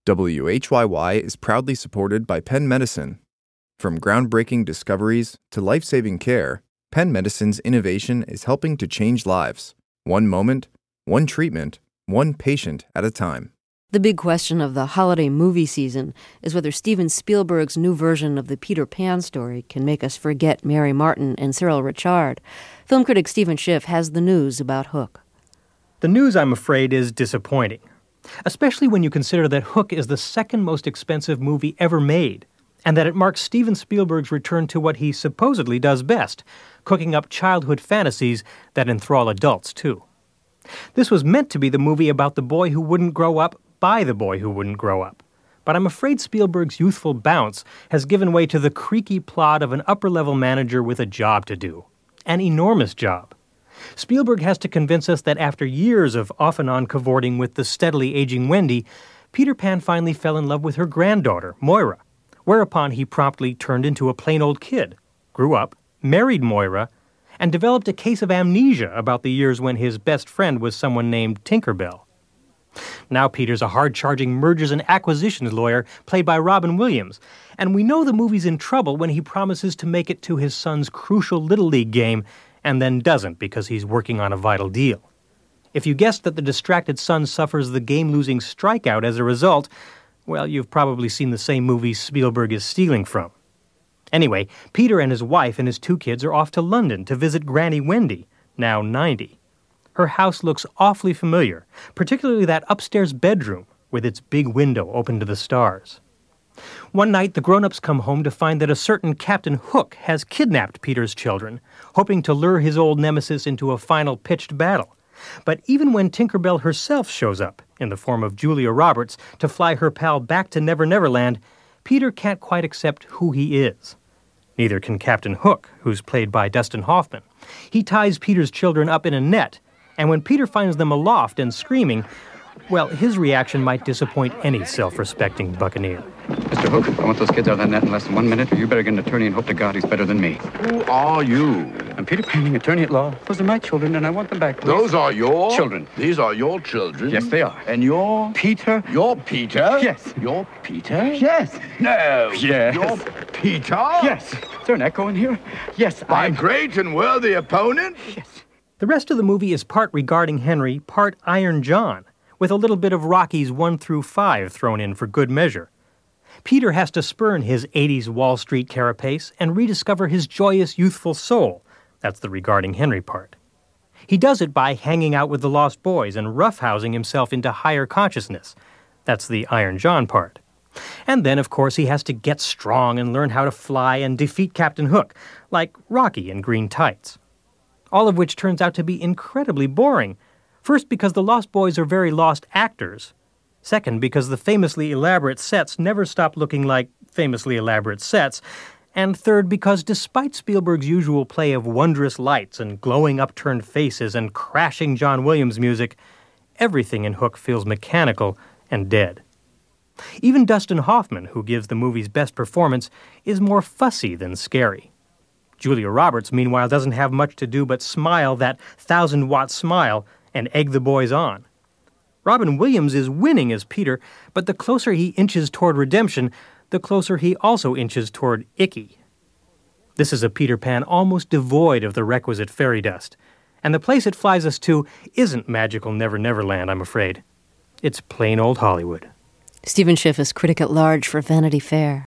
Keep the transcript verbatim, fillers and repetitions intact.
W H Y Y is proudly supported by Penn Medicine. From groundbreaking discoveries to life-saving care, Penn Medicine's innovation is helping to change lives, one moment, one treatment, one patient at a time. The big question of the holiday movie season is whether Steven Spielberg's new version of the Peter Pan story can make us forget Mary Martin and Cyril Ritchard. Film critic Stephen Schiff has the news about Hook. The news, I'm afraid, is disappointing, especially when you consider that Hook is the second most expensive movie ever made, and that it marks Steven Spielberg's return to what he supposedly does best, cooking up childhood fantasies that enthrall adults, too. This was meant to be the movie about the boy who wouldn't grow up by the boy who wouldn't grow up. But I'm afraid Spielberg's youthful bounce has given way to the creaky plot of an upper-level manager with a job to do. An enormous job. Spielberg has to convince us that after years of off-and-on cavorting with the steadily aging Wendy, Peter Pan finally fell in love with her granddaughter, Moira, whereupon he promptly turned into a plain old kid, grew up, married Moira, and developed a case of amnesia about the years when his best friend was someone named Tinkerbell. Now Peter's a hard-charging mergers and acquisitions lawyer played by Robin Williams, and we know the movie's in trouble when he promises to make it to his son's crucial Little League game and then doesn't because he's working on a vital deal. If you guessed that the distracted son suffers the game-losing strikeout as a result, well, you've probably seen the same movie Spielberg is stealing from. Anyway, Peter and his wife and his two kids are off to London to visit Granny Wendy, now ninety. Her house looks awfully familiar, particularly that upstairs bedroom with its big window open to the stars. One night, the grown-ups come home to find that a certain Captain Hook has kidnapped Peter's children, hoping to lure his old nemesis into a final pitched battle. But even when Tinkerbell herself shows up, in the form of Julia Roberts, to fly her pal back to Never Never Land, Peter can't quite accept who he is. Neither can Captain Hook, who's played by Dustin Hoffman. He ties Peter's children up in a net, and when Peter finds them aloft and screaming, well, his reaction might disappoint any self-respecting buccaneer. Mister Hook, I want those kids out of that net in less than one minute, or you better get an attorney and hope to God he's better than me. Who are you? I'm Peter Panning, attorney at law. Those are my children, and I want them back, please. Those are your... children. These are your children? Yes, they are. And you're... Peter? You're Peter? Yes. You're Peter? Yes. No. Yes. You're Peter? Yes. Is there an echo in here? Yes, My I'm... great and worthy opponent? Yes. The rest of the movie is part regarding Henry, part Iron John, with a little bit of Rocky's one through five thrown in for good measure. Peter has to spurn his eighties Wall Street carapace and rediscover his joyous, youthful soul. That's the regarding Henry part. He does it by hanging out with the Lost Boys and roughhousing himself into higher consciousness. That's the Iron John part. And then, of course, he has to get strong and learn how to fly and defeat Captain Hook, like Rocky in Green Tights. All of which turns out to be incredibly boring. First, because the Lost Boys are very lost actors. Second, because the famously elaborate sets never stop looking like famously elaborate sets. And third, because despite Spielberg's usual play of wondrous lights and glowing upturned faces and crashing John Williams music, everything in Hook feels mechanical and dead. Even Dustin Hoffman, who gives the movie's best performance, is more fussy than scary. Julia Roberts, meanwhile, doesn't have much to do but smile that thousand-watt smile and egg the boys on. Robin Williams is winning as Peter, but the closer he inches toward redemption, the closer he also inches toward icky. This is a Peter Pan almost devoid of the requisite fairy dust, and the place it flies us to isn't magical Never Never Land, I'm afraid. It's plain old Hollywood. Stephen Schiff is critic at large for Vanity Fair.